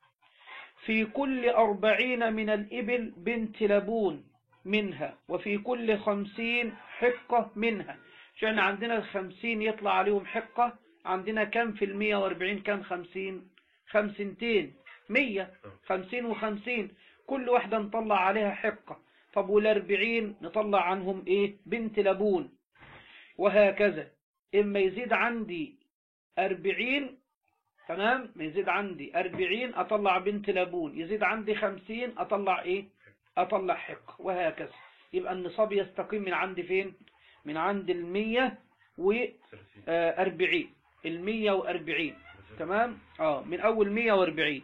في كل أربعين من الإبل بنت لبون منها، وفي كل خمسين حقة منها. عشان عندنا الخمسين يطلع عليهم حقة، عندنا كم في المية واربعين؟ كم خمسين؟ خمسنتين. مية. خمسين وخمسين، كل واحدة نطلع عليها حقة. طب والاربعين نطلع عنهم ايه؟ بنت لبون. وهكذا، اما يزيد عندي اربعين تمام. يزيد عندي أربعين أطلع بنت لبون، يزيد عندي خمسين أطلع إيه؟ أطلع حق، وهكذا. يبقى النصاب يستقيم من عندي فين؟ من عند المية وأربعين، المية وأربعين. تمام. آه من أول مية وأربعين.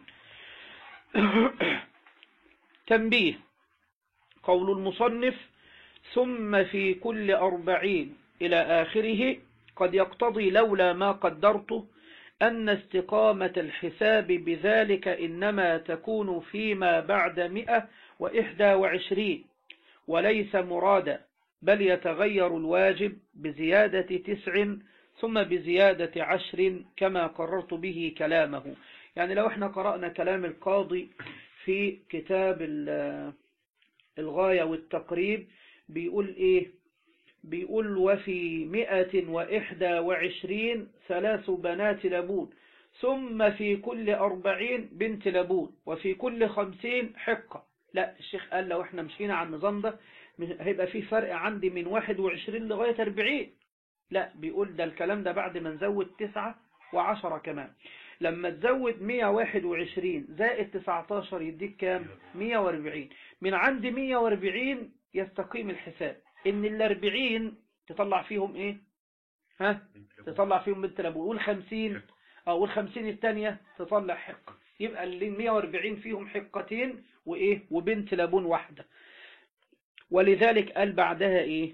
تنبيه: قول المصنف ثم في كل أربعين إلى آخره قد يقتضي لولا ما قدرته أن استقامة الحساب بذلك إنما تكون فيما بعد مئة وإحدى وعشرين، وليس مرادا، بل يتغير الواجب بزيادة تسع ثم بزيادة عشر كما قررت به كلامه. يعني لو احنا قرأنا كلام القاضي في كتاب الغاية والتقريب بيقول ايه؟ بيقول وفي مئة وإحدى وعشرين ثلاث بنات لبون، ثم في كل أربعين بنت لبون، وفي كل خمسين حقة. لا، الشيخ قال لو احنا مشينا على النظام ده هيبقى في فرق عندي من واحد وعشرين لغاية أربعين. لا، بيقول ده الكلام ده بعد ما نزود تسعة وعشرة كمان. لما تزود مية وواحد وعشرين زائد تسعتاشر يديك كام؟ مية وأربعين. من عند مية وأربعين يستقيم الحساب ان الأربعين تطلع فيهم ايه؟ ها؟ تطلع فيهم بنت لبون، والخمسين او والخمسين التانية تطلع حق. يبقى اللي مية وأربعين فيهم حقتين وايه؟ وبنت لبون واحدة. ولذلك قال بعدها ايه؟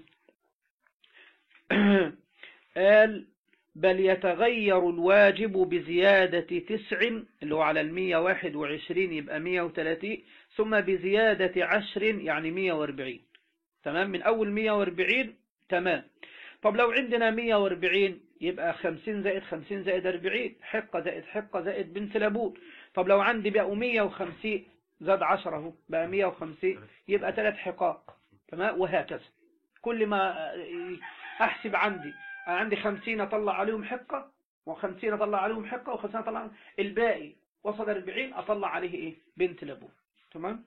قال بل يتغير الواجب بزيادة تسع، اللي هو على المية واحد وعشرين يبقى مية وثلاثين، ثم بزيادة عشر يعني مية وأربعين. تمام. من أول مية وأربعين. تمام. طب لو عندنا مية وأربعين يبقى خمسين زائد خمسين زائد أربعين، حقة زائد حقة زائد بنت لبون. طب لو عندي بقى مية وخمسين زاد عشرة اهو بقى مية وخمسين، يبقى ثلاث حقاق. تمام. وهكذا كل ما أحسب عندي أنا عندي خمسين أطلع عليهم حقة، وخمسين أطلع عليهم حقة، وخمسين أطلع عليهم الباقي، وصل أربعين أطلع عليه إيه؟ بنت لبون. تمام.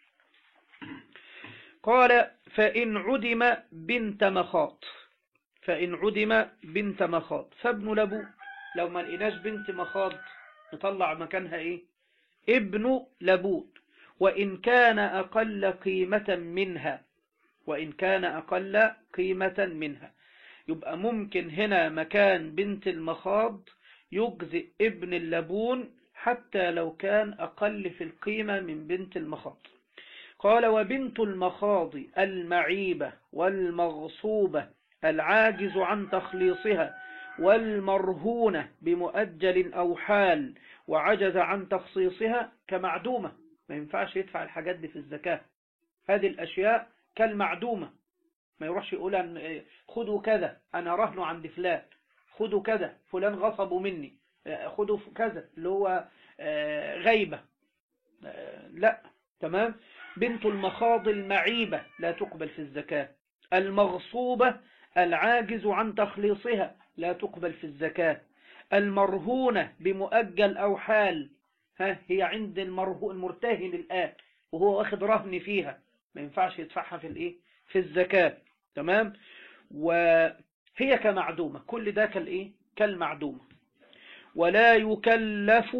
قال فإن عدم بنت مخاط، فإن عدم بنت مخاط فابن لبون. لو ما لقيناش بنت مخاط نطلع مكانها إيه؟ ابن لبون، وإن كان أقل قيمة منها، وإن كان أقل قيمة منها. يبقى ممكن هنا مكان بنت المخاض يجزئ ابن اللبون حتى لو كان أقل في القيمة من بنت المخاض. قال وبنت المخاض المعيبة والمغصوبة العاجز عن تخليصها والمرهونة بمؤجل أو حال وعجز عن تخصيصها كمعدومة. ما ينفعش يدفع الحاجات دي في الزكاة. هذه الأشياء كالمعدومة. ما يروحش يقول أن خذوا كذا أنا رهن عند فلان، خذوا كذا فلان غصبوا مني، خذوا كذا اللي هو غيبة. لا. تمام. بنت المخاض المعيبة لا تقبل في الزكاة. المغصوبة العاجز عن تخليصها لا تقبل في الزكاة. المرهونة بمؤجل أو حال، ها هي عند المرهون المرتهن الآن وهو واخد رهن فيها، ما ينفعش يدفعها في الايه؟ في الزكاة. تمام. وهي كمعدومة، كل ده كالايه؟ كالمعدومة. ولا يكلف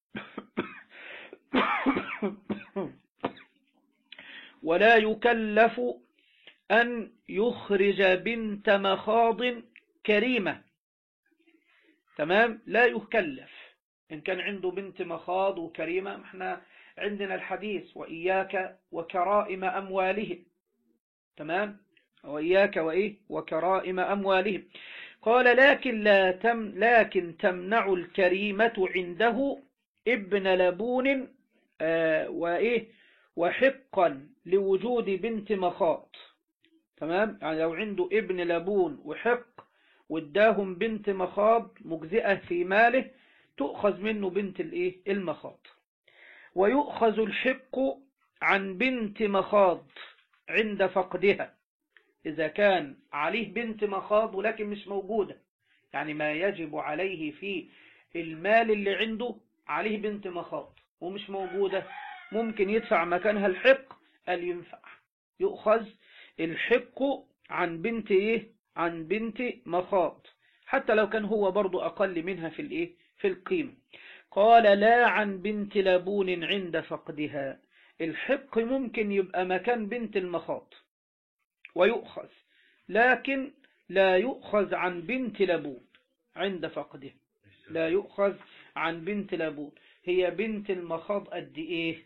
ولا يكلف أن يخرج بنت مخاض كريمة. تمام. لا يكلف إن كان عنده بنت مخاض وكريمة. احنا عندنا الحديث وإياك وكرائم أموالهم. تمام. وإياك وإيه؟ وكرائم أموالهم. قال لكن لا تم لكن تمنع الكريمة عنده ابن لبون آه وإيه؟ وحقا لوجود بنت مخاض. تمام. يعني لو عنده ابن لبون وحق واداهم بنت مخاض مجزئة في ماله تؤخذ منه بنت الايه؟ المخاض. ويؤخذ الحق عن بنت مخاض عند فقدها إذا كان عليه بنت مخاض ولكن مش موجودة. يعني ما يجب عليه في المال اللي عنده عليه بنت مخاض ومش موجودة، ممكن يدفع مكانها الحق. قال ينفع يؤخذ الحق عن بنت ايه؟ عن بنت مخاض حتى لو كان هو برضو أقل منها في الايه؟ في القيمة. قال لا عن بنت لبون عند فقدها. الحق ممكن يبقى مكان بنت المخاض ويؤخذ، لكن لا يؤخذ عن بنت لبون عند فقدها. لا يؤخذ عن بنت لبون. هي بنت المخاض قد ايه؟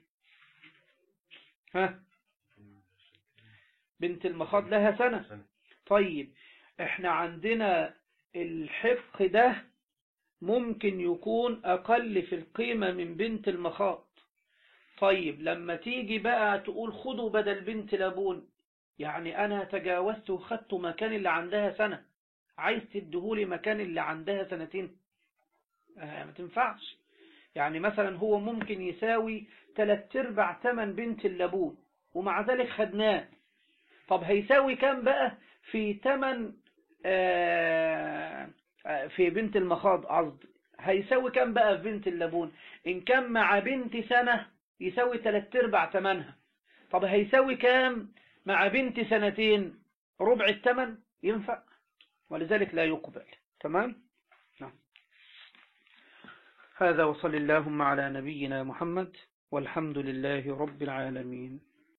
ها، بنت المخاض لها سنة. طيب احنا عندنا الحق ده ممكن يكون اقل في القيمة من بنت المخاض. طيب لما تيجي بقى تقول خدوا بدل بنت لبون، يعني انا تجاوزت وخدت مكان اللي عندها سنة، عايز تدهولي مكان اللي عندها سنتين؟ آه ما تنفعش. يعني مثلا هو ممكن يساوي تلات ارباع تمن بنت اللبون ومع ذلك خدناه. طب هيساوي كام بقى في تمن آه في بنت المخاض؟ قصدي هيساوي كام بقى في بنت اللبون؟ ان كان مع بنت سنة يساوي تلات ارباع تمنها. طب هيساوي كام مع بنت سنتين؟ ربع التمن. ينفع؟ ولذلك لا يقبل. تمام. نعم. هذا وصل اللهم على نبينا محمد والحمد لله رب العالمين.